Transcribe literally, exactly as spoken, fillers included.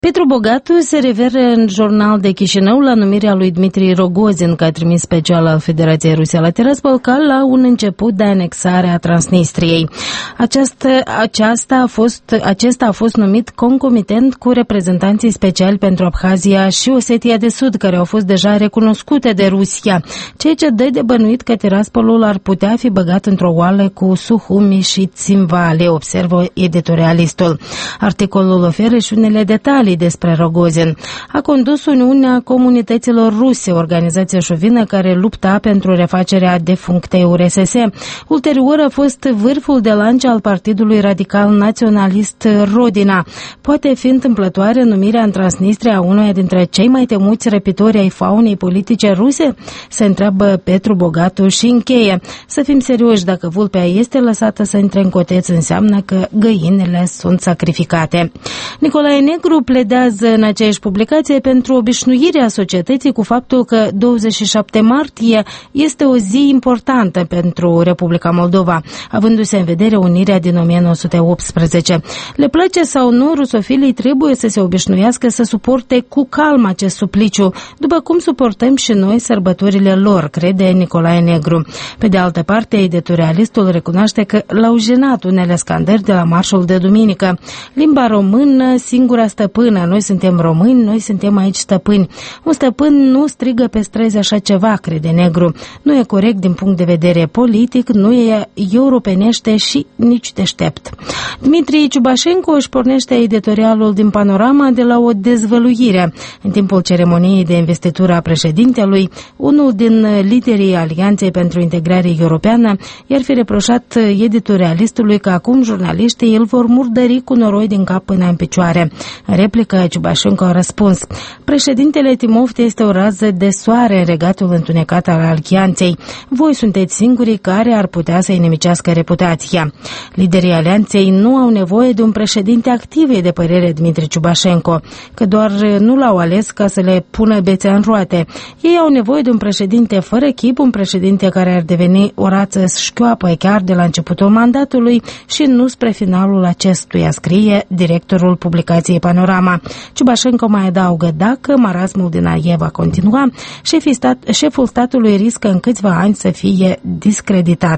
Petru Bogatu se referă în Jurnal de Chișinău la numirea lui Dmitri Rogozin ca trimis special al Federației Rusia la Tiraspol la un început de anexare a Transnistriei. Această, aceasta a fost, acesta a fost numit concomitent cu reprezentanții speciali pentru Abhazia și Osetia de Sud, care au fost deja recunoscute de Rusia, ceea ce dă de bănuit că Tiraspolul ar putea fi băgat într-o oală cu Suhumi și Țimvale, observă editorialistul. Articolul oferă și unele detalii despre Rogozin. A condus Uniunea Comunităților Ruse, organizație șovină care lupta pentru refacerea defunctei U R S S. Ulterior a fost vârful de lance al Partidului Radical Naționalist Rodina. Poate fi întâmplătoare numirea în Transnistria a unuia dintre cei mai temuți răpitori ai faunei politice ruse? Se întreabă Petru Bogatu și încheie. Să fim serioși, dacă vulpea este lăsată să intre în coteț, înseamnă că găinile sunt sacrificate. Nicolae Negru pledează în aceeași publicație pentru obișnuirea societății cu faptul că douăzeci și șapte martie este o zi importantă pentru Republica Moldova, avându-se în vedere unirea din o mie nouă sute optsprezece. Le place sau nu, rusofilii trebuie să se obișnuiască să suporte cu calm acest supliciu, după cum suportăm și noi sărbătorile lor, crede Nicolae Negru. Pe de altă parte, editorialistul recunoaște că l-au jenat unele scandări de la marșul de duminică. Limba română, singura stăpână, noi suntem români, noi suntem aici stăpâni. Un stăpân nu strigă pe străzi așa ceva, crede Negru. Nu e corect din punct de vedere politic, nu e europenește și nici deștept. Dmitri Ciubașenko își pornește editorialul din Panorama de la o dezvăluire. În timpul ceremoniei de investitură a președintelui, unul din liderii Alianței pentru Integrare Europeană i-ar fi reproșat editorialistului că acum jurnaliștii îl vor murdări cu noroi din cap până în picioare. În replică, Ciubașenko a răspuns: președintele Timofte este o rază de soare în regatul întunecat al Alianței. Voi sunteți singurii care ar putea să-i nimicească reputația. Liderii Alianței nu au nevoie de un președinte activ, e de părere Dmitri Ciubașenko, că doar nu l-au ales ca să le pună bețe în roate. Ei au nevoie de un președinte fără chip, un președinte care ar deveni o rață șchioapă chiar de la începutul mandatului și nu spre finalul acestuia, scrie directorul publicației Panorama. Ciubașenko mai adaugă: dacă marasmul din A E va continua, șeful statului riscă în câțiva ani să fie discreditat.